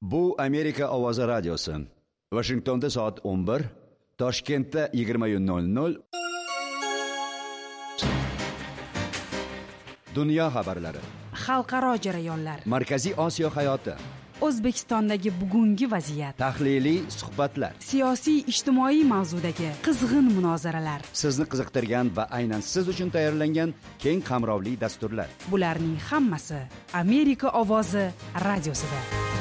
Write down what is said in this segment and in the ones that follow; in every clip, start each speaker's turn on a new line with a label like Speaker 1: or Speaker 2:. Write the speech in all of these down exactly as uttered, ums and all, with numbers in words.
Speaker 1: Bu Amerika Ovozi radiosi. Washingtonda soat o'n bir, Toshkentda yigirma nol nol. Dunyo xabarlari.
Speaker 2: Xalqaro jarayonlar.
Speaker 1: Markaziy Osiyo hayoti.
Speaker 2: O'zbekistondagi bugungi vaziyat.
Speaker 1: Tahliliy suhbatlar.
Speaker 2: Siyosiy ijtimoiy mavzudagi qizg'in munozaralar.
Speaker 1: Sizni qiziqtirgan va aynan siz uchun tayyorlangan keng qamrovli dasturlar.
Speaker 2: Bularning hammasi Amerika Ovozi radiosida.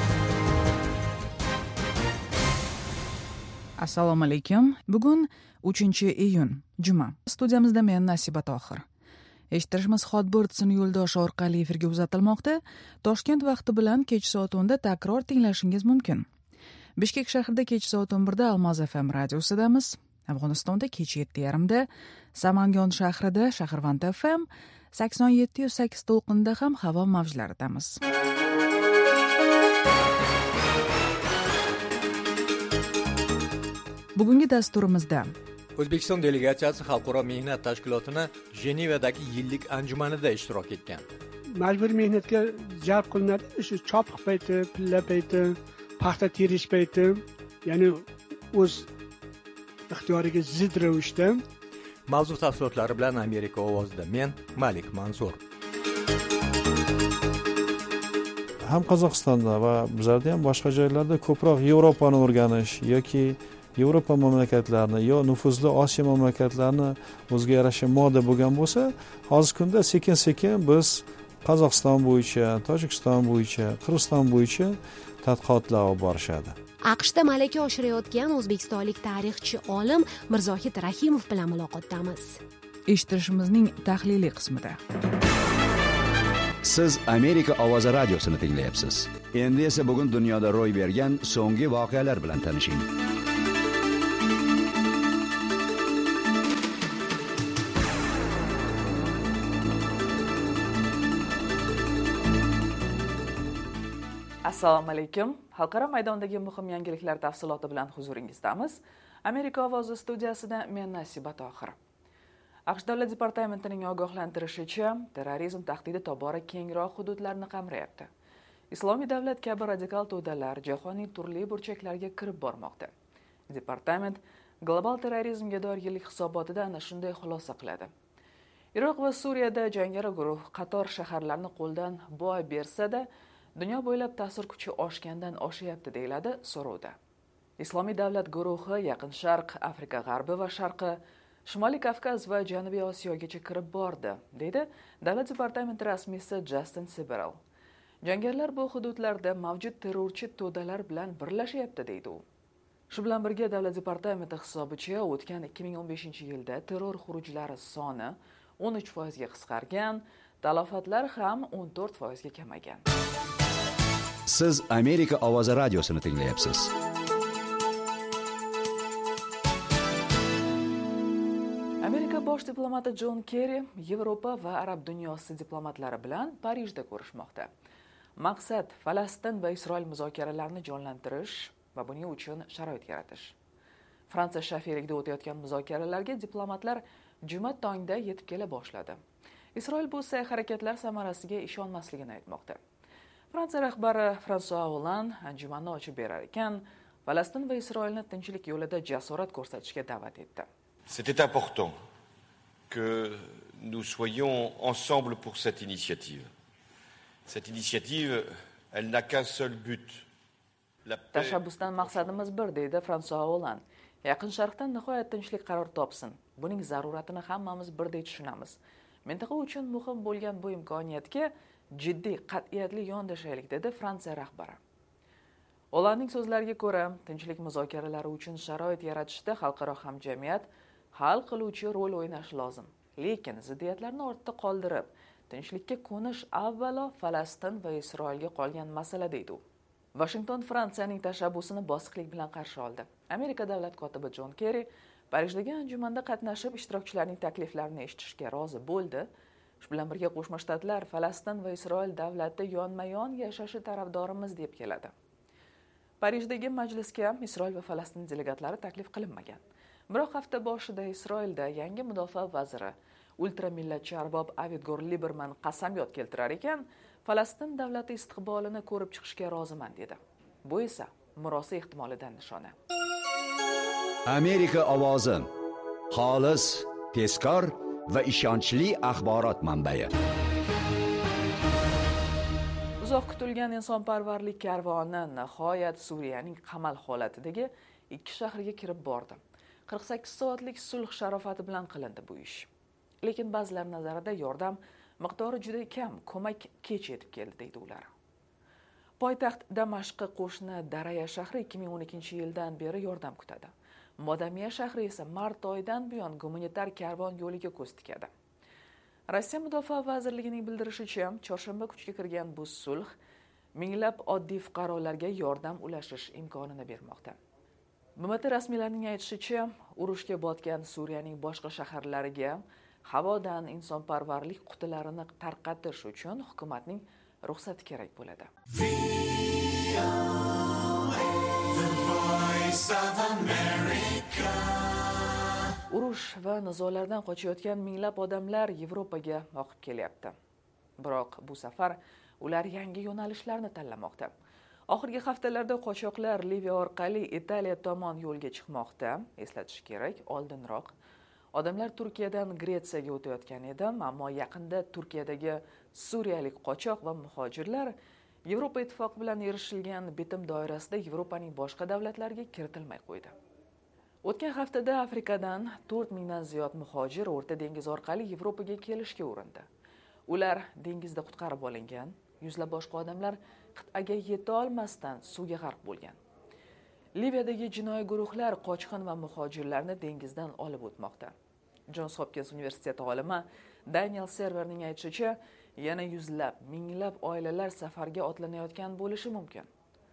Speaker 3: Assalomu alaykum. Bugun uchinchi iyun, juma. Studiyamizda men Nasiba Tohir. Eshittirishimiz Hotbirds'in yo'ldoshi orqali efirga uzatilmoqda. Toshkent vaqti bilan kech soat o'nda takror tinglashingiz mumkin. Bishkek shahrida kech soat o'n birda Almaz F M radiosidamiz. Afg'onistonda kech yetti yarim da, Samangon shahrida Shahrvand F M sakson yetti nuqta sakkiz to'lqinida ham havo mavjlaridamiz. Bugungi dasturimizda
Speaker 4: O'zbekiston delegatsiyasi xalqaro mehnat tashkilotining Jenevadagi yillik anjumanida ishtirok etgan.
Speaker 5: Majburiy mehnatga jalb qilinadi. Shu chopiq payti, pilla payti, paxta terish payti, ya'ni o'z ixtiyoriga zid ravishda.
Speaker 4: Mavzu tafsilotlari bilan Amerika ovozida men Malik Mansur.
Speaker 6: Ham Qozog'istonda va bizlarda ham boshqa joylarda ko'proq Yevropani o'rganish yoki Yevropa mamlakatlarini yo nufuzli Osiyo mamlakatlarini o'ziga yarasha moda bo'lgan bo'lsa, hozirgi kunda sekin-sekin biz Qozog'iston bo'yicha, Tojikiston bo'yicha, Qirg'iziston bo'yicha tadqiqotlar olib borishadi.
Speaker 7: AQShda malaka oshirayotgan o'zbekistonlik tarixchi olim Mirzohid Rahimov bilan muloqotdamiz.
Speaker 3: Eshittirishimizning tahliliy qismida
Speaker 1: Siz Amerika Ovozi radiosini tinglayapsiz. Endi esa bugun dunyoda ro'y bergan so'nggi voqealar bilan tanishing.
Speaker 8: Assalomu alaykum. Xalqaro maydondagi muhim yangiliklar tafsiloti bilan huzuringizdamiz. Amerika Ovozi studiyasida men Nasiba Tohir. AQSh Davlat departamentining ogohlantirishicha, terrorizm tahdidi tobora kengroq hududlarni qamrayapti. Islomiy davlat kabi radikal to'dalar jahonning turli burchaklariga kirib bormoqda. Departament global terrorizmga doir yillik hisobotida ana shunday xulosa qiladi. Iroq va Suriyada jangari guruh qator shaharlarni qo'ldan boy bersa-da, dunyo bo'ylab ta'sir kuchi oshgandan oshyapti deyiladi so'rovda. Islomiy davlat guruhi Yaqin Sharq, Afrika G'arbi va Sharqi, Shimoliy Kavkaz va Janubiy Osiyogacha kirib bordi, deydi Davlat departamenti rasmiysi Justin Siberl. Jangarilar bu hududlarda mavjud terrorchi to'dalar bilan birlashyapti, deydi u. Shu bilan birga Davlat departamenti hisobicha o'tgan ikki ming o'n beshinchi yilda terror xurujlari soni o'n uch foizga qisqargan, talofatlar ham o'n to'rt foizga kamagan.
Speaker 1: Siz Amerika Ovozi radiosini tinglayapsiz.
Speaker 8: Amerika bosh diplomati John Kerry Yevropa va arab dunyosi diplomatlari bilan Parijda ko'rishmoqda. Maqsad Falastin va Isroil muzokaralarini jonlantirish va buning uchun sharoit yaratish. Fransiya shafirligida o'tayotgan muzokaralarga diplomatlar juma tongda yetib kela boshladi. Isroil bu sa'y harakatlar samarasiga ishonmasligini aytmoqda. Fransiya rahbari François Hollande anjumanni ochib berar ekan, Falastin va Isroilni tinchlik yo'lida jasorat ko'rsatishga da'vat etdi.
Speaker 9: C'était important que nous soyons ensemble pour cette initiative. Cette initiative, elle n'a qu'un seul but. La paix.
Speaker 8: Tashabbusdan maqsadimiz bir, deydi François Hollande. Yaqin Sharqda nihoyat tinchlik qaror topsin. Buning zaruratini hammamiz birdek tushunamiz. Mintaqa uchun muhim bo'lgan bu imkoniyatga jiddiy, qat'iyatli yondashaylik, dedi Fransiya rahbari. Hollandning so'zlariga ko'ra, tinchlik muzokaralari uchun sharoit yaratishda xalqaro hamjamiyat hal qiluvchi rol o'ynashi lozim. Lekin ziddiyatlarni ortda qoldirib, tinchlikka qo'nish avvalo Falastin va Isroilga qolgan masala, deydi u. Washington Fransiyaning tashabbusini bosiqlik bilan qarshi oldi. Amerika davlat kotibi John Kerry Parijdagi anjumanda qatnashib ishtirokchilarning takliflarini eshitishga rozi bo'ldi. Shu bilan birga Qo'shma Shtatlar Falastin va Isroil davlati yonma-yon yashashi tarafdorimiz deb keladi. Parijdagi majlisga Isroil va Falastin delegatlari taklif qilinmagan. Biroq hafta boshida Isroilda yangi mudofaa vaziri ultramillatchi arbob Avigdor Lieberman qasamyod keltirar ekan, Falastin davlati istiqbolini ko'rib chiqishga roziman dedi. Bu esa murosa ehtimolidan nishona.
Speaker 1: Amerika ovozi xolis, tezkor va ishonchli axborot manbai.
Speaker 8: Uzoq kutilgan insonparvarlik karvoni nihoyat Suriyaning qamal holatidagi ikki shahriga kirib bordi. qirq sakkiz soatlik sulh sharofati bilan qilindi bu ish. Lekin ba'zilar nazarida yordam miqdori juda kam, ko'mak kech yetib keldi deydi ular. Poytaxt Damashqqa qo'shni Daraya shahri ikki ming o'n ikkinchi yildan beri yordam kutadi. Modamiya shahri esa mart oyidan buyon gumanitar karvon yo'liga ko'z tikadi. Rossiya Mudofaa vazirligining bildirishicha, chorshanba kuchga kirgan bu sulh minglab oddiy fuqarolarga yordam ulashish imkonini bermoqda. B M T rasmiylarining aytishicha, urushga botgan Suriyaning boshqa shaharlariga havodan insonparvarlik qutilarini tarqatish uchun hukumatning ruxsati kerak bo'ladi. Urush va nizolardan qochayotgan minglab odamlar Yevropaga oqib kelyapti. Biroq bu safar ular yangi yo'nalishlarni tanlamoqda. Oxirgi haftalarda qochoqlar Liviya orqali Italiya tomon yo'lga chiqmoqda. Eslatish kerak, oldinroq odamlar Turkiyadan Gretsiyaga o'tayotgan edi, ammo yaqinda Turkiyadagi suriyalik qochoq va muhojirlar Yevropa ittifoqi bilan erishilgan bitim doirasida Yevropaning boshqa davlatlariga kiritilmay qo'ydi. O'tgan haftada Afrikadan to'rt mingdan ziyod muhojir O'rta dengiz orqali Yevropaga kelishga urindi. Ular dengizda qutqarib olingan, yuzlab boshqa odamlar qit'aga yeta olmasdan suvga g'arq bo'lgan. Liviyadagi jinoiy guruhlar qochqin va muhojirlarni dengizdan olib o'tmoqda. Johns Hopkins universiteti olimi Daniel Serverning aytishicha, yana yuzlab, minglab oilalar safarga otlanayotgan bo'lishi mumkin.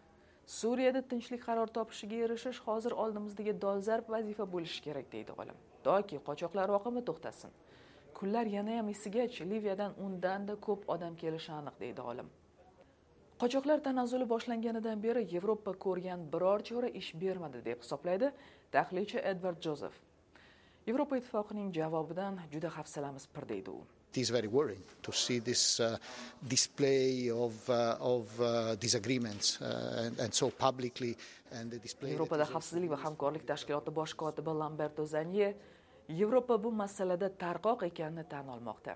Speaker 8: Suriyada tinchlik qaror topishiga erishish hozir oldimizdagi dolzarb vazifa bo'lishi kerak deydi olim. Toki qochoqlar oqimi to'xtasin. Kunlar yana ham isigach, Liviyadan undan-da ko'p odam kelishi aniq deydi olim. Qochoqlar tanazzuli boshlanganidan beri Yevropa ko'rgan biror chora ish bermadi deb hisoblaydi tahlilchi Edward Joseph. Yevropa ittifoqining javobidan juda hafsalamiz pir deydi u.
Speaker 10: It is very worrying to see this uh, display of uh, of uh, disagreements uh, and, and so publicly and the display.
Speaker 8: Yevropada xavfsizlik va hamkorlik tashkiloti bosh kotibi Lamberto Zanye Yevropa bu masalada tarqoq ekanini tan olmoqda.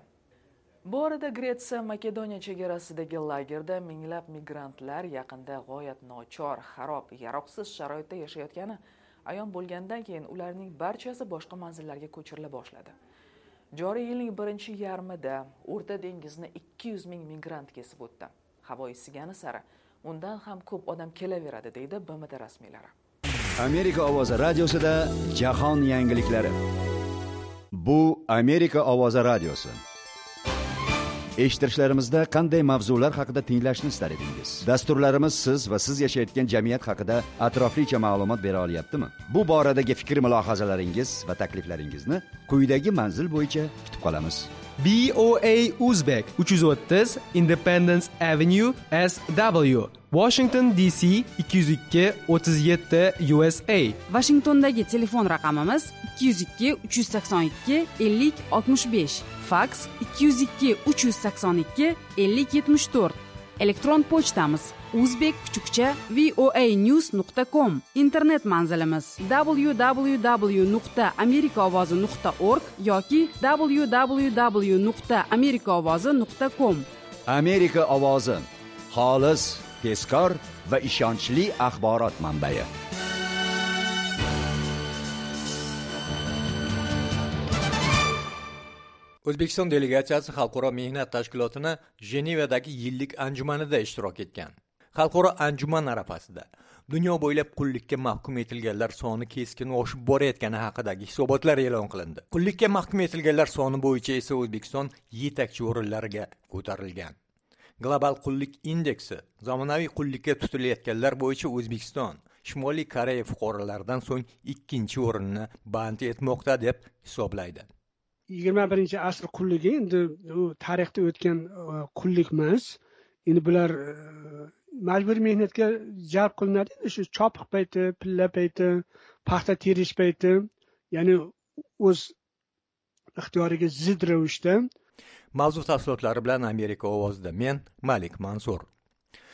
Speaker 8: Bu orada Gretsiya Makedoniya chegarasidagi lagerda minglab migrantlar yaqinda g'oyat nochor, xarob, yaroqsiz sharoitda yashayotgani ayon bo'lgandan keyin ularning barchasi boshqa manzillarga ko'chirila boshladi. Joriy yilning birinchi yarmida O'rta dengizni ikki yuz ming migrant kesib o'tdi. Havo isigani sari undan ham ko'p odam kelaveradi deydi B M T rasmiylari.
Speaker 1: Amerika ovozi radiosida jahon yangiliklari. Bu Amerika ovozi radiosi. Eshittirishlarimizda qanday mavzular haqida tinglashni istar edingiz? Dasturlarimiz siz va siz yashayotgan jamiyat haqida atroflicha ma'lumot bera olyaptimi? Bu boradagi fikr-mulohazalaringiz va takliflaringizni quyidagi manzil bo'yicha kutib qolamiz.
Speaker 11: B O A Uzbek uch yuz o'ttiz Independence Avenue S W Washington D C ikki yuz ikki o'ttiz yetti U S A.
Speaker 2: Washingtondagi telefon raqamimiz ikki yuz ikki uch yuz sakson ikki ellik oltmish besh. Faks ikki yuz ikki uch yuz sakson ikki ellik yetmish to'rt. Elektron pochtamiz uzbek kuchukcha voanews nuqta com. Internet manzilimiz w w w nuqta amerikaovozi nuqta org yoki w w w nuqta amerikaovozi nuqta com.
Speaker 1: Amerika ovozi xolis, tezkor va ishonchli axborot manbai.
Speaker 4: O'zbekiston delegatsiyasi Xalqaro mehnat tashkilotini Jenevadagi yillik anjumanida ishtirok etgan. Xalqaro anjuman arafasida dunyo bo'ylab qullikka mahkum etilganlar soni keskin oshib borayotgani haqidagi hisobotlar e'lon qilindi. Qullikka mahkum etilganlar soni bo'yicha esa O'zbekiston yetakchi o'rinlarga ko'tarilgan. Global qullik indeksi zamonaviy qullikka tutilayotganlar bo'yicha O'zbekiston Shimoliy Koreya fuqarolaridan so'ng ikkinchi o'rinni band etmoqda deb hisoblaydi.
Speaker 5: yigirma birinchi asr qulligi endi u tarixda o'tgan qullik emas. Endi bular majburiy mehnatga jalb qilinadi. Shu chopiq payti, pilla payti, paxta terish payti, ya'ni o'z ixtiyoriga zid ravishda.
Speaker 4: Mavzu tafsilotlari bilan Amerika ovozida men Malik Mansur.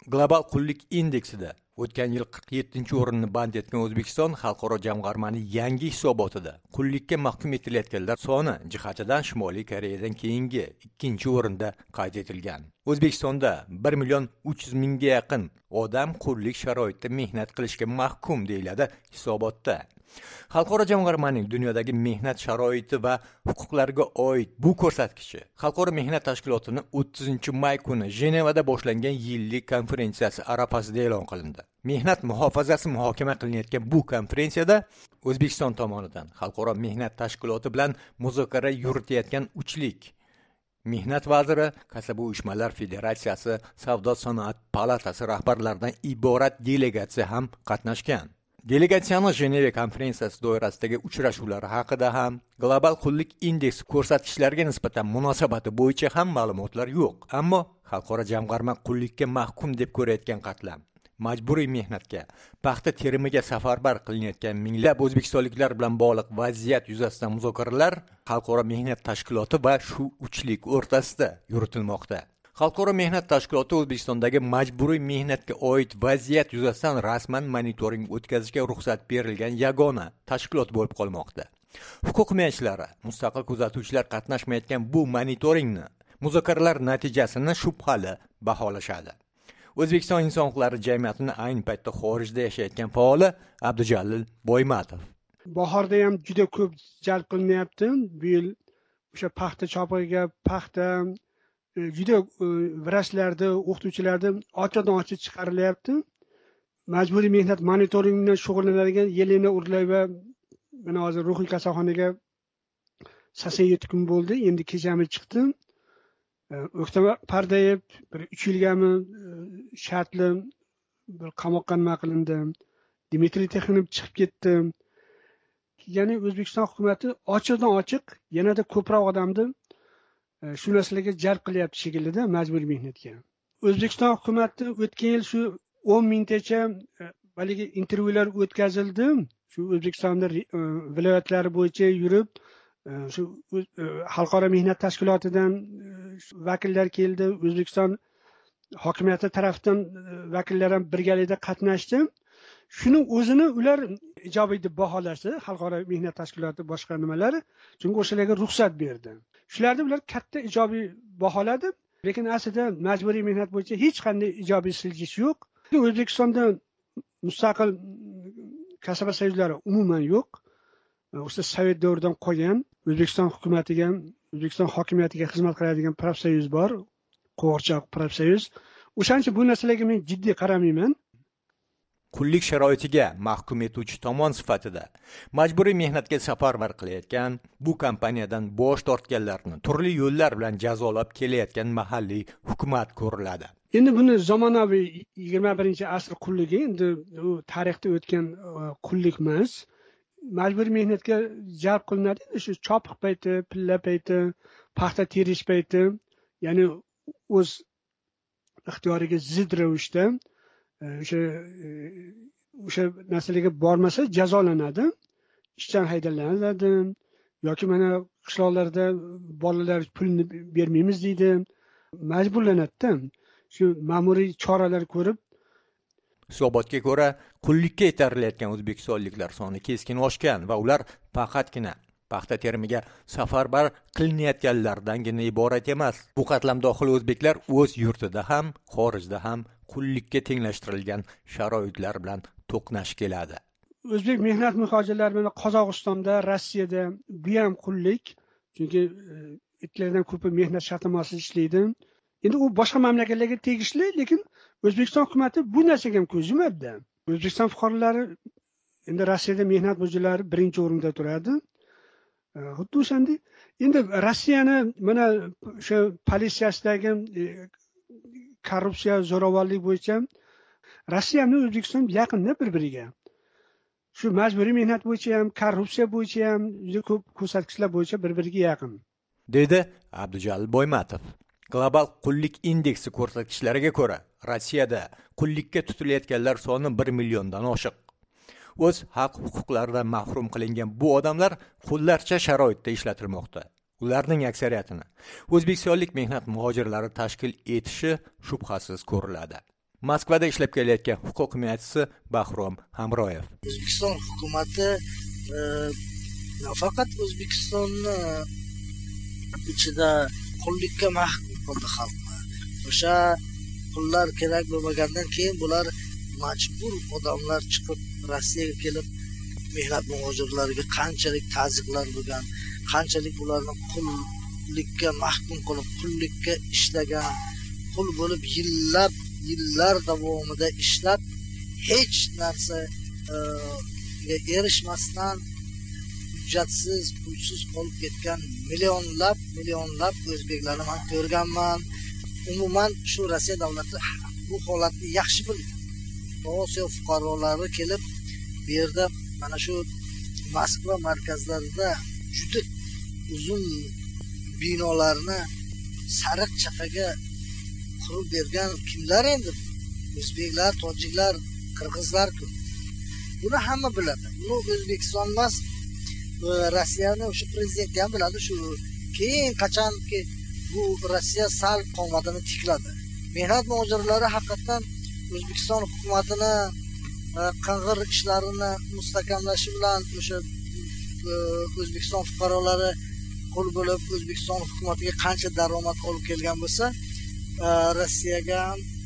Speaker 4: Global qullik indeksida o'tgan yil qirq yettinchi o'rinni band etgan O'zbekiston xalqaro jamg'armaning yangi hisobotida qullikka mahkum etilayotganlar soni jihatidan Shimoliy Koreyadan keyingi ikkinchi o'rinda qayd etilgan. O'zbekistonda bir million uch yuz mingga yaqin odam qullik sharoitida mehnat qilishga mahkum deyiladi hisobotda. Xalqaro jamg'armaning dunyodagi mehnat sharoiti va huquqlariga oid bu ko'rsatkichi Xalqaro mehnat tashkilotining o'ttizinchi may kuni Jenevada boshlangan yillik konferensiyasi arafasida e'lon qilindi. Mehnat muhofazasi muhokama qilinayotgan bu konferensiyada O'zbekiston tomonidan Xalqaro mehnat tashkiloti bilan muzokara yuritayotgan uchlik Mehnat vaziri, Kasaba uyushmalar federatsiyasi, Savdo sanoat palatasi rahbarlaridan iborat delegatsiya ham qatnashgan. Delegatsiyaning Jeneva konferensiyasi doirasidagi uchrashuvlari haqida ham, global qullik indeksi ko'rsatkichlariga nisbatan munosabati bo'yicha ham ma'lumotlar yo'q. Ammo xalqaro jamg'arma qullikka mahkum deb ko'rayotgan qatlam, majburiy mehnatga, paxta terimiga safarbar qilinayotgan minglab o'zbekistonliklar bilan bog'liq vaziyat yuzasidan muzokaralar Xalqaro mehnat tashkiloti va shu uchlik o'rtasida yuritilmoqda. Xalqaro mehnat tashkiloti O'zbekistondagi majburiy mehnatga oid vaziyat yuzasidan rasman monitoring o'tkazishga ruxsat berilgan yagona tashkilot bo'lib qolmoqda. Huquq himoyachilari, mustaqil kuzatuvchilar qatnashmayotgan bu monitoringni, muzokaralar natijasini shubhali baholashadi. O'zbekiston inson huquqlari jamiyatining ayni paytda xorijda yashayotgan faoli Abdujalil Boymatov.
Speaker 5: Bahorda ham juda ko'p jalb qilinyapti. Bu yil o'sha paxta chopiga, paxta juda vrachlarda, o'qituvchilarda ochiqdan ochiq chiqarilyapti. Majburiy mehnat monitoringi bilan shug'ullanadigan Yelena Urlayeva mana hozir ruhiy kasalxonaga sakson yetti kun bo'ldi. Endi kechami chiqdi. O'ktam Pardayev bir uch yilgami shartli bir qamoqqa nima qilindi. Dmitriy Texinov chiqib ketdi. Ya'ni O'zbekiston hukumatı ochiqdan ochiq yanada ko'proq odamni shu narsalarga jalb qilyapti shekillida majburiy mehnatga. O'zbekiston hukumatı o'tgan yil shu o'n mingtacha baligi intervyular o'tkazildi. Shu O'zbekistonda viloyatlari bo'yicha yurib, shu xalqaro mehnat tashkilotidan vakillar keldi, O'zbekiston hokimiyati tomonidan vakillar ham birgalikda qatnashdi. Shuning o'zini ular ijobiy deb baholashdi, xalqaro mehnat tashkiloti boshqa nimalari, chunki o'shalarga ruxsat berdi. Shularni ular katta ijobiy baholadi, lekin aslida majburiy mehnat bo'yicha hech qanday ijobiy siljish yo'q. O'zbekistonda mustaqil kasaba soyuzlari umuman yo'q. O'sha Sovet davridan qolgan O'zbekiston hukumatiga, O'zbekiston hokimiyatiga xizmat qiladigan profsoyuz bor, Qo'g'irchoq profsoyuz. O'shancha bu narsalarga men jiddiy qaramayman.
Speaker 4: Qullik sharoitiga mahkum etuvchi tomon sifatida majburiy mehnatga safarbar qilayotgan, bu kompaniyadan bosh tortganlarni turli yo'llar bilan jazolab kelayotgan mahalliy hukumat ko'riladi.
Speaker 5: Endi buni zamonaviy yigirma birinchi asr qulligi, endi u tarixda o'tgan qullik emas. Majburiy mehnatga jalb qilinadi shu chopiq payti, pilla payti, paxta terish payti, ya'ni o'z ixtiyoriga zid ravishda o'sha o'sha narsalarga bormasa jazolanadi, ishdan haydalanadi yoki mana qishloqlarda bolalar pulni bermaymiz deydi, majburlanadi. Shu ma'muriy choralar ko'rib,
Speaker 4: hisobotga ko'ra qullikka yetarilayotgan o'zbekistonliklar soni keskin oshgan va ular faqatgina paxta terimiga safarbar qilinayotganlardangina iborat emas. Bu qatlamdohil o'zbeklar o'z yurtida ham, xorijda ham qullikka tenglashtirilgan sharoitlar bilan to'qnash keladi.
Speaker 5: O'zbek mehnat muhojirlari bilan Qozog'istonda, Rossiyada bu ham qullik, chunki itlardan ko'pi mehnat shartnomasiz ishlaydi. Endi u boshqa mamlakatlarga tegishli, lekin O'zbekiston hukumatı bu narsaga ham ko'z yumadi. O'zbekiston fuqarolari endi Rossiyada mehnat muhojirlari birinchi o'rinda turadi. Xuddi o'shanday. Endi Rossiyani mana o'sha politsiyasidagi korrupsiya, zo'ravonlik bo'yicha Rossiya bilan O'zbekiston yaqinda bir-biriga. Shu majburiy mehnat bo'yicha ham, korrupsiya bo'yicha ham juda ko'p ko'rsatkichlar bo'yicha bir-biriga yaqin.
Speaker 4: Dedi Abdujalil Boymatov. Global qullik indeksi ko'rsatkichlariga ko'ra, Rossiyada qullikka tutilayotganlar soni bir milliondan oshiq. O'z haq-huquqlaridan mahrum qilingan bu odamlar qullarcha sharoitda ishlatilmoqda. Ularning aksariyatini o'zbekistonlik mehnat muhojirlari tashkil etishi shubhasiz ko'riladi. Moskvada ishlab kelayotgan huquq himoyachisi Bahrom Hamroyev.
Speaker 12: O'zbekiston hukumati nafaqat O'zbekistonni ichida qullikka mahkum qildi xalqni. O'sha qullar kerak bo'lmagandan keyin bular majbur odamlar chiqib Rossiyaga kelib mehnat muhojirlariga qanchalik ta'ziqlar bo'lgan, qanchalik ularni qullikka mahkum qilib, qullikka ishlagan, qul bo'lib yillab, yillar davomida ishlab hech narsaga erishmasdan hujjatsiz, pulsiz qolib ketgan millionlab, millionlab o'zbeklarni men ko'rganman. Umuman shu Rossiya davlati bu holatni yaxshi bilgan. Osiyo fuqarolari kelib bu yerda mana shu Moskva markazlarida juda uzun binolarni sariq chapaga qurib bergan kimlar endi? O'zbeklar, tojiklar, qirg'izlar-ku. Buni hamma biladi. Buni O'zbekiston emas, Rossiyani o'sha prezident ham biladi. Shu keyin qachonki bu Rossiya sal qomatini tikladi. Mehnat muhojirlari haqiqatan O'zbekiston hukumatini qing'ir ishlarini mustahkamlashi bilan o'sha O'zbekiston fuqarolari qo'l bo'lib O'zbekiston hukumatiga qancha daromad olib kelgan bo'lsa, Rossiyaga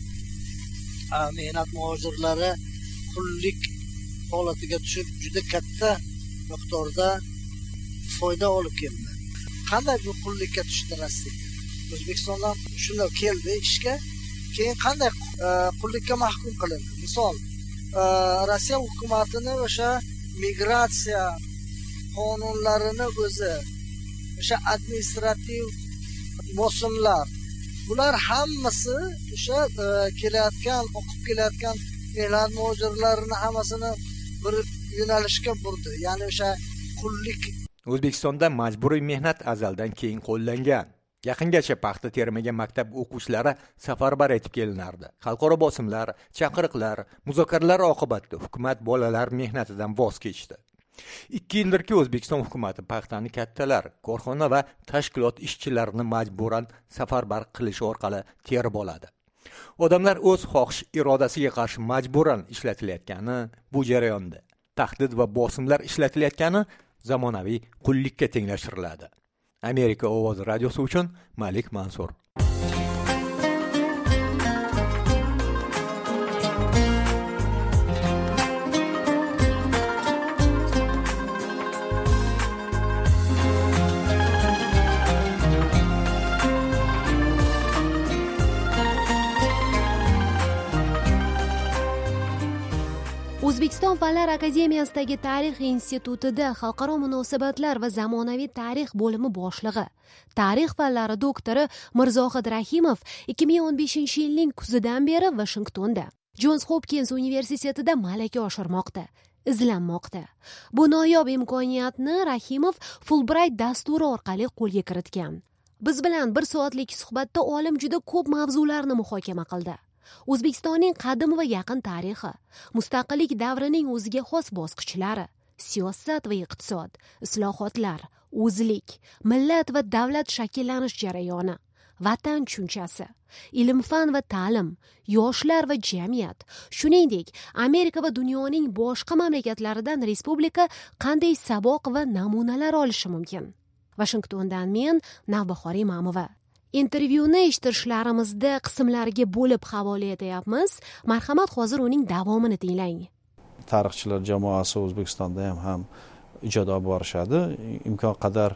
Speaker 12: mehnat muhojirlari qullik holatiga tushib juda katta miqdorda foyda olib keldi. Qanday bu qullikka tushdi Rossiya? O'zbekistondan shunday keldi ishga, keyin qanday qullikka mahkum qilindi? Misol, Rossiya hukumatini o'sha migratsiya qonunlarini o'zi, o'sha administrativ bosimlar, bular hammasi o'sha kelayotgan, o'qib kelayotgan mehnat muhojirlarini hammasini bir yo'nalishga burdi. Ya'ni o'sha qullik.
Speaker 4: O'zbekistonda majburiy mehnat azaldan keyin qo'llangan. Yaqingacha paxta termagan maktab o'quvchilari safarbar etib kelinardi. Xalqaro bosimlar, chaqiriqlar, muzokaralar oqibatida hukumat bolalar mehnatidan voz kechdi. ikki yildirki O'zbekiston hukumati paxtani kattalar, korxona va tashkilot ishchilarini majburan safarbar qilish orqali terib oladi. Odamlar o'z xohish irodasiga qarshi majburan ishlatilayotgani bu jarayonda. Tahdid va bosimlar ishlatilayotgani zamonaviy qullikka tenglashtiriladi. Amerika ovozi radiosi uchun Malik Mansur.
Speaker 7: O'zbekiston Fanlar akademiyasidagi Tarix institutida xalqaro munosabatlar va zamonaviy tarix bo'limi boshlig'i, tarix fanlari doktori Mirzohid Rahimov ikki ming o'n beshinchi yilning kuzidan beri Washingtonda, Jons Hopkins universitetida malaka oshirmoqda, izlanmoqda. Bu noyob imkoniyatni Rahimov Fulbright dasturi orqali qo'lga kiritgan. Biz bilan bir soatlik suhbatda olim juda ko'p mavzularni muhokama qildi. O'zbekistonning qadim va yaqin tarixi, mustaqillik davrining o'ziga xos bosqichlari, siyosat va iqtisod, islohotlar, o'zlik, millat va davlat shakllanish jarayoni, vatan tushunchasi, ilm-fan va ta'lim, yoshlar va jamiyat, shuningdek, Amerika va dunyoning boshqa mamlakatlaridan respublika qanday saboq va namunalar olishi mumkin. Washingtondan men Navbahor Imamova. Intervyuni eshittirishlarimizda qismlarga bo'lib havola etyapmiz. Marhamat, hozir uning davomini tinglang.
Speaker 6: Tarixchilar jamoasi O'zbekistonda ham ham ijod olib borishadi. Imkon qadar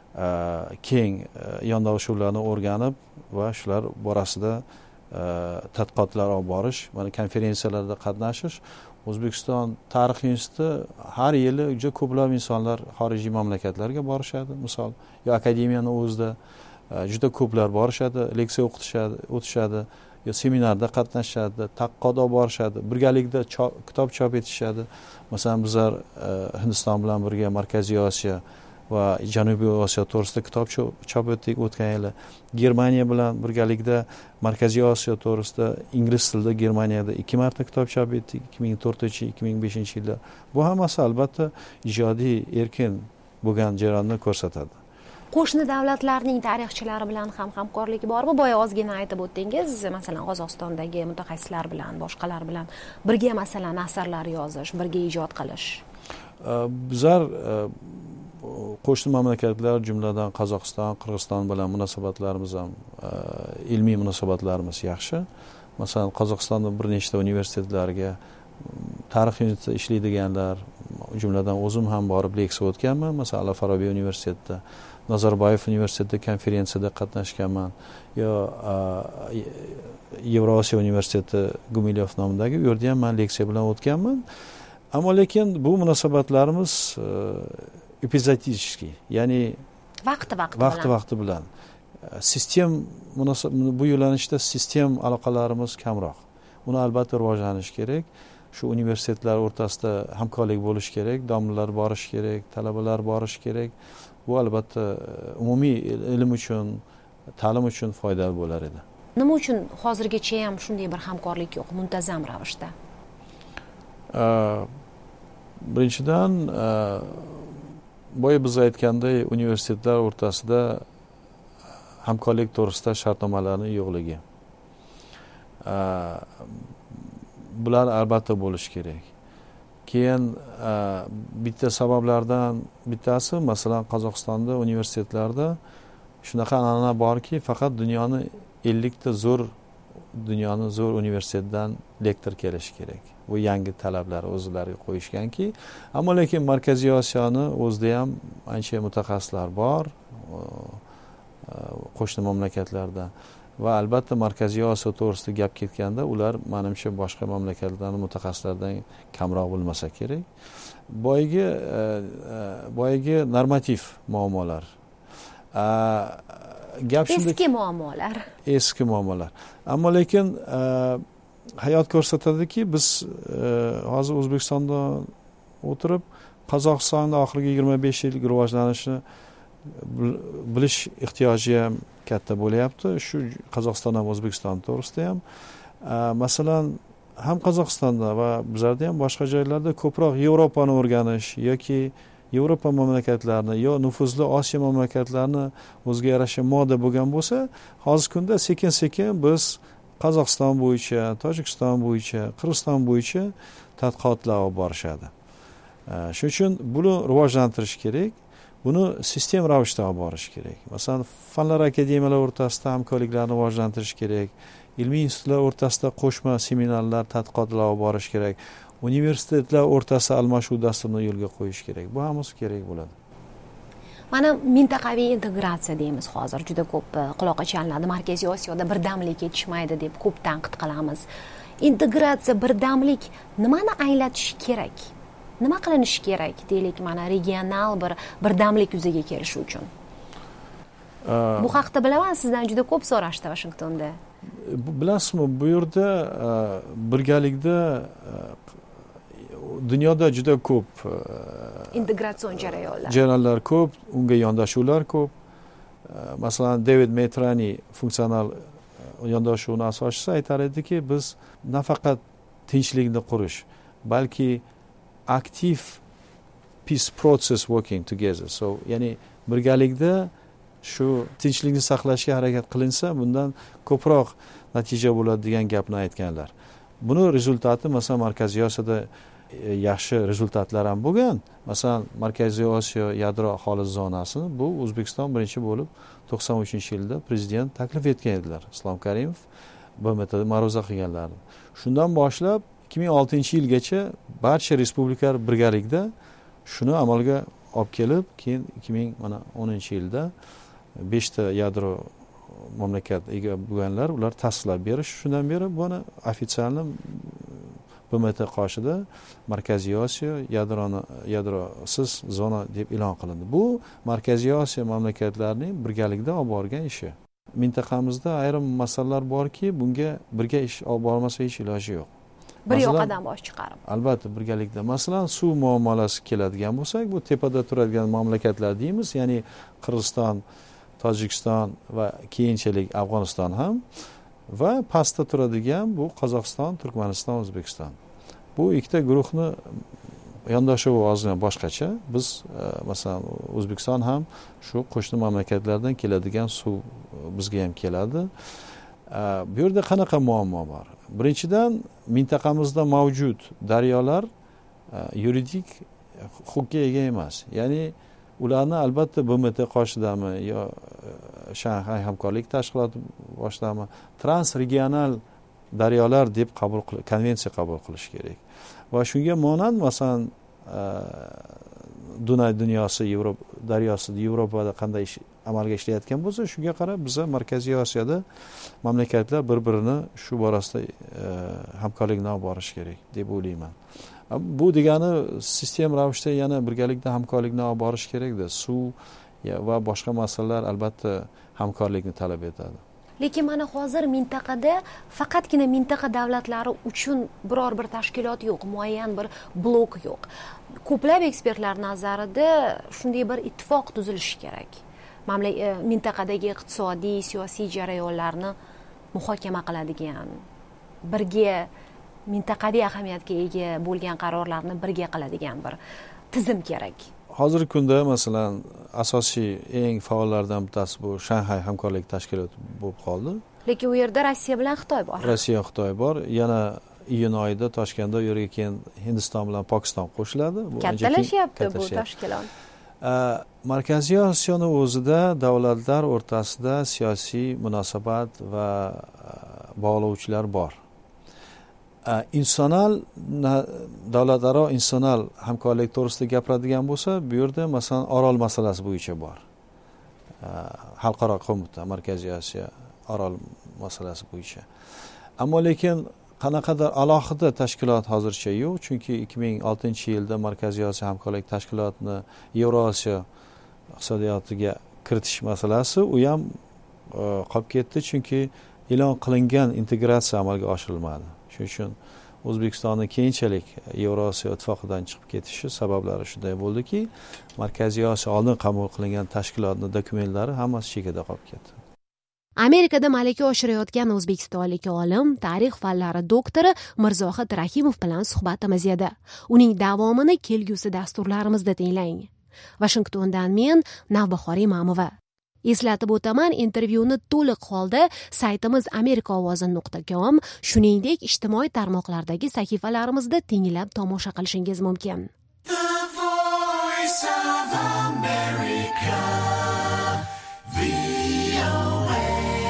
Speaker 6: keng yondashuvlarni o'rganib va shular borasida tadqiqotlar olib borish, mana konferensiyalarda qatnashish. O'zbekiston Tarix instituti har yili juda ko'plab insonlar xorijiy mamlakatlarga borishadi. Misol, yo akademiyani o'zida juda ko'plar borishadi, leksiya o'qitishadi, o'tishadi, yo seminarda qatnashadi, tadqiqot olib borishadi, birgalikda kitob chop etishadi. Masalan, bizlar Hindiston bilan birga Markaziy Osiyo va Janubiy Osiyo to'g'risida kitob chop etdik o'tgan yili. Germaniya bilan birgalikda Markaziy Osiyo to'g'risida ingliz tilida Germaniyada ikki marta kitob chop etdik, ikki ming to'rtinchi ikki ming beshinchi yilda. Bu hammasi albatta ijodiy erkin bo'lgan jarayonni ko'rsatadi.
Speaker 7: qo'shni davlatlarning tarixchilari bilan ham hamkorlik bormi? Boya ozgina aytib o'tdingiz, masalan Qozog'istondagi mutaxassislar bilan, boshqalar bilan birga masalan asarlar yozish, birga ijod qilish.
Speaker 6: Bizlar qo'shni mamlakatlar, jumladan Qozog'iston, Qirg'iziston bilan munosabatlarimiz ham ilmiy munosabatlarimiz yaxshi. Masalan, Qozog'istonda bir nechta universitetlarga tarix institutida ishlaydiganlar, jumladan o'zim ham borib leksiya o'tganman. Masalan, Al-Farabiy universitetida, Nazarboyev universitetida konferensiyada qatnashganman. Yo Yevrosiyo universiteti Gumilyov nomidagi u yerda ham men leksiya bilan o'tganman. Ammo lekin bu munosabatlarimiz epizodiskiy, ya'ni
Speaker 7: vaqti-vaqti
Speaker 6: bilan. Vaqti-vaqti bilan. Sistem bu yo'nalishda sistem aloqalarimiz kamroq. Uni albatta rivojlanish kerak. Shu universitetlar o'rtasida hamkorlik bo'lish kerak, domlalar borish kerak, talabalar borish kerak. Bu albatta umumiy ilm uchun, ta'lim uchun foydali bo'lar edi.
Speaker 7: Nima uchun hozirgacha ham shunday bir hamkorlik yo'q, muntazam ravishda?
Speaker 6: Birinchidan, boya biz aytganday, universitetlar o'rtasida hamkorlik to'g'risida shartnomalarning yo'qligi. Bular albatta bo'lishi kerak. Keyin bitta sabablardan bittasi, masalan, Qozog'istonda universitetlarda shunaqa an'ana borki, faqat dunyoni ellik ta zo'r dunyoni zo'r universitetidan lektor kelishi kerak. Bu yangi talablar o'zlariga qo'yishganki, ammo lekin Markaziy Osiyoni o'zida ham ancha mutaxassislar bor, qo'shni mamlakatlarda. Va albatta Markaziy Osiyo to'g'risida gap ketganda, ular menimcha boshqa mamlakatlarning mutaxassislaridan kamroq bo'lmasa kerak. Boyagi boyagi normativ muammolar. Gap shunda
Speaker 7: eski muammolar.
Speaker 6: Eski muammolar. Ammo lekin hayot ko'rsatadiki, biz hozir O'zbekistonda o'tirib Qozog'istonda oxirgi yigirma besh yil rivojlanishini bilish ehtiyoji ham katta bo'lyapti. Shu Qozog'iston ham O'zbekiston to'g'risida ham. Masalan, ham Qozog'istonda va bizlarda ham boshqa joylarda ko'proq Yevropani o'rganish yoki Yevropa mamlakatlarini yo nufuzli Osiyo mamlakatlarini o'ziga yarasha moda bo'lgan bo'lsa, hozirgi kunda sekin-sekin biz Qozog'iston bo'yicha, Tojikiston bo'yicha, Qirg'iziston bo'yicha tadqiqotlar olib borishadi. Shuning uchun buni rivojlantirish kerak. Buni sistem ravishda olib borish kerak. Masalan, fanlar akademiyalar o'rtasida hamkorliklarni rivojlantirish kerak. Ilmiy institutlar o'rtasida qo'shma seminarlar, tadqiqotlar olib borish kerak. Universitetlar o'rtasida almashuv dasturini yo'lga qo'yish kerak. Bu hammasi kerak bo'ladi.
Speaker 7: Mana mintaqaviy integratsiya deymiz hozir. Juda ko'p quloqqa chalinadi. Markaziy Osiyoda birdamlik yetishmaydi deb ko'p tanqid qilamiz. Integratsiya, birdamlik nimani anglatishi kerak? Nima qilinishi kerak, deylik, mana regional bir birdamlik yuzaga kelishi uchun? Bu haqda bilaman, sizdan juda ko'p so'rashdi Washingtonda.
Speaker 6: Bilasizmi, bu yerda birgalikda dunyoda juda ko'p
Speaker 7: integratsion jarayonlar.
Speaker 6: Jarayonlar ko'p, unga yondashuvlar ko'p. Masalan, David Metrani funksional yondashuvning asoschisi aytar ediki, biz nafaqat tinchlikni qurish, balki active peace process working together. So, ya'ni birgalikda shu tinchlikni saqlashga harakat qilinsa, bundan ko'proq natija bo'ladi degan gapni aytganlar. Buni rezultati masalan Markaziy Osiyoda yaxshi rezultatlar ham bo'lgan. Masalan, Markaziy Osiyo yadro xolis zonasini bu O'zbekiston birinchi bo'lib to'qson uchinchi yilda prezident taklif etgan edilar. Islom Karimov B M T'da ma'ruza qilganlar. Shundan boshlab ikki ming oltinchi yilgacha barcha respublikalar birgalikda shuni amalga olib kelib, keyin ikki ming o'ninchi yilda beshta yadro mamlakat ega bo'lganlar, ular tasdiqlab berish. Shundan beri buni ofitsialni B M T qoshida Markaziy Osiyo yadroni yadrosiz zona deb e'lon qilindi. Bu Markaziy Osiyo mamlakatlarining birgalikda olib borgan ishi. Mintaqamizda ayrim masalalar borki, bunga birga ish olib bormasa hech iloji yo'q.
Speaker 7: Bir yoqadan bosh chiqarib.
Speaker 6: Albatta birgalikda. Masalan, suv muammolasi keladigan bo'lsak, bu tepada turadigan mamlakatlar deymiz, ya'ni Qirg'iziston, Tojikiston va keyinchalik Afg'oniston ham va pastda turadigan bu Qozog'iston, Turkmaniston, O'zbekiston. Bu ikkita guruhni yondashuvi ozgina boshqacha. Biz masalan O'zbekiston ham shu qo'shni mamlakatlardan keladigan suv bizga ham keladi. Bu yerda qanaqa muammo bor? Birinchidan, mintaqamizda mavjud daryolar yuridik huquqqa ega emas. Ya'ni ularni albatta B M T qoshidami yo Shanxay hamkorlik tashkiloti boshidami transregional daryolar deb qabul qil, konvensiya qabul qilish kerak. Va shunga monand masalan Dunay dunyosi, Yevropa daryosida Yevropada qanday ish amalga ishlayotgan bo'lsa, shunga qarab biz Markaziy Osiyoda mamlakatlar bir-birini shu borasida hamkorlikni olib borish kerak deb o'ylayman. Bu degani sistem ravishda yana birgalikda hamkorlikni olib borish kerakda. Suv va boshqa masalalar albatta hamkorlikni talab etadi.
Speaker 7: Lekin mana hozir mintaqada faqatgina mintaqa davlatlari uchun biror bir tashkilot yo'q, muayyan bir blok yo'q. Ko'plab ekspertlar nazarida shunday bir ittifoq tuzilishi kerak. Mintaqadagi iqtisodiy, siyosiy jarayonlarni muhokama qiladigan, birga mintaqaviy ahamiyatga ega bo'lgan qarorlarni birga qiladigan bir tizim kerak.
Speaker 6: Hozirgi kunda masalan asosiy eng faollardan bittasi bu Shanxay hamkorlik tashkiloti bo'lib qoldi.
Speaker 7: Lekin u yerda Rossiya bilan Xitoy bor.
Speaker 6: Rossiya, Xitoy bor. Yana iyun oyida Toshkentda u yerga keyin Hindiston bilan Pokiston qo'shiladi.
Speaker 7: Bu kattalashyapti bu tashkilot.
Speaker 6: Markaziy Osiyoning o'zida davlatlar o'rtasida siyosiy munosabat va bog'lovchilar bor. Insonal davlatlararo insonal hamkorlik to'g'risida gapiradigan bo'lsa, bu yerda masalan Orol masalasi bo'yicha bor. Xalqaro qo'mita Markaziy Osiyo Orol masalasi bo'yicha. Ammo lekin qanaqadir alohida tashkilot hozircha yo'q, chunki ikki ming oltinchi yilda Markaziy Osiyo hamkorlik tashkilotini Yevrosiyo iqtisodiyotiga kiritish masalasi u ham qolib ketdi, chunki e'lon qilingan integratsiya amalga oshirilmadi. Shuning uchun O'zbekistonning keyinchalik Yevrosiyo ittifoqidan chiqib ketishi sabablari shunday bo'ldiki, Markaziy Osiyo oldin qabul qilingan tashkilotning dokumentlari hammasi chekada qolib ketdi.
Speaker 7: Amerikada malaka oshirayotgan o'zbekistonlik olim, tarix fanlari doktori Mirzohid Rahimov bilan suhbatimiz edi. Uning davomini kelgusi dasturlarimizda tinglang. Washingtondan men Navbahor Imamova. Eslatib o'taman, intervyuni to'liq holda saytimiz amerika ovozi nuqta com, shuningdek ijtimoiy tarmoqlardagi sahifalarimizda tinglab tomosha qilishingiz mumkin.
Speaker 13: The Voice of America, V O A.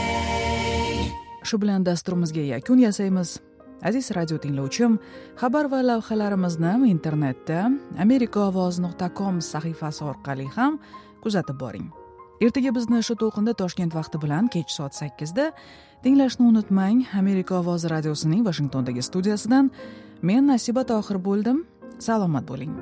Speaker 3: Shu bilan dasturimizga yakun yasaymiz. Aziz radio tinglovchim, xabar va lavhalarimizni internetda amerika ovozi nuqta com sahifasi orqali ham kuzatib boring. Ertaga bizni shu to'lqinda Toshkent vaqti bilan kech soat sakkizda tinglashni unutmang. Amerika ovozi radiosining Washingtondagi studiyasidan men Nasiba Tohir bo'ldim. Salomat bo'ling.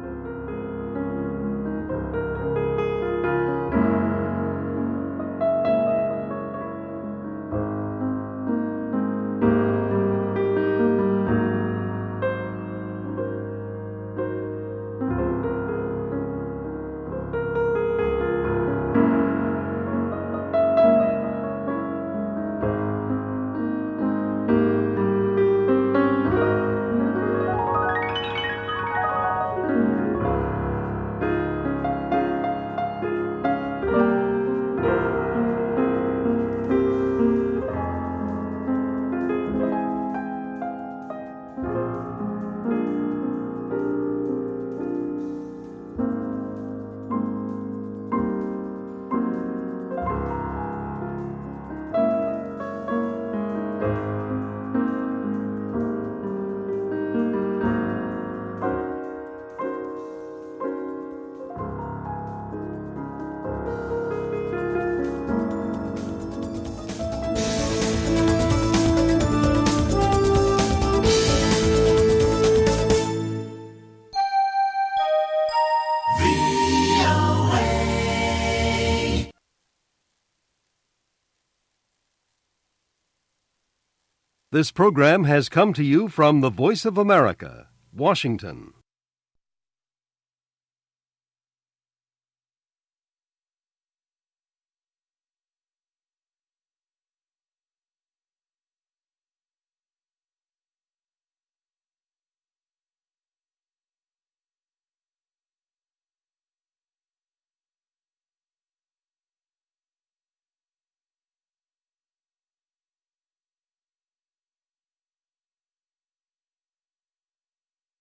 Speaker 14: This program has come to you from the Voice of America, Washington.